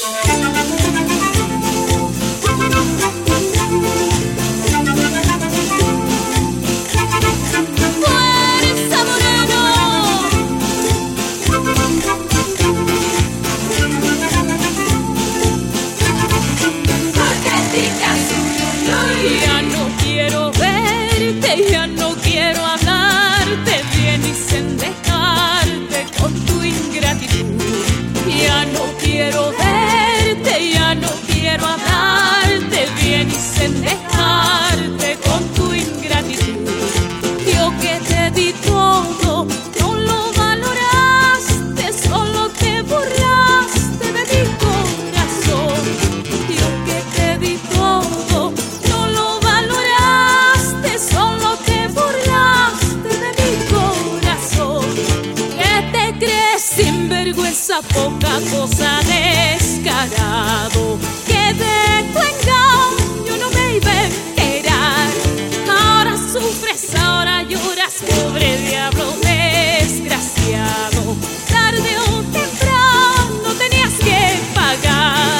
Ya no quiero verte, ya no quiero hablarte bien y sin dejarte con tu ingratitud. Ya no quiero verte, ya no quiero hablarte bien y sin dejarte con tu ingratitud. Yo que te di todo, no lo valoraste, solo te burlaste de mi corazón. Yo que te di todo, no lo valoraste, solo te burlaste de mi corazón. ¿Qué te crees, sinvergüenza, poca cosa, descarado? Que de tu engaño no me iba a enterar. Ahora sufres, ahora lloras, pobre diablo desgraciado. Tarde o temprano tenías que pagar.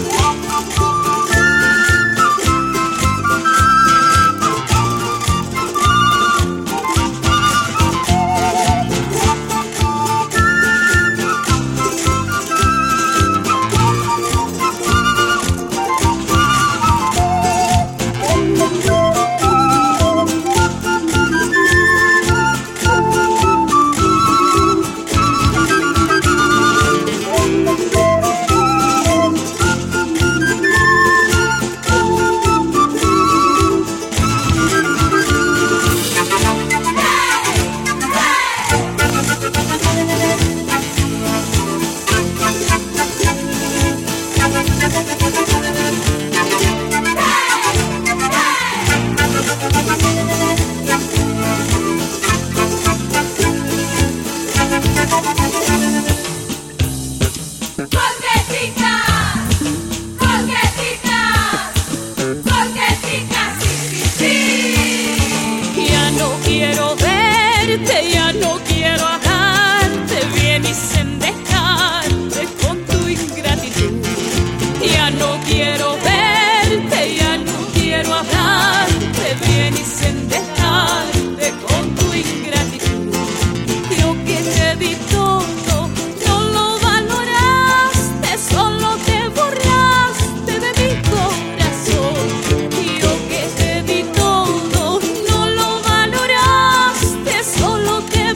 Ya no quiero hablarte bien y sin dejarte con tu ingratitud. Ya no quiero verte, ya no quiero hablarte bien y sin dejarte con tu ingratitud. Yo que te di todo, no lo valoraste, solo te burlaste de mi corazón. Yo que te di todo, no lo valoraste, solo te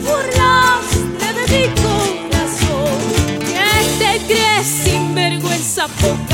burlaste de mi corazón. ¿Qué te crees, sinvergüenza, poca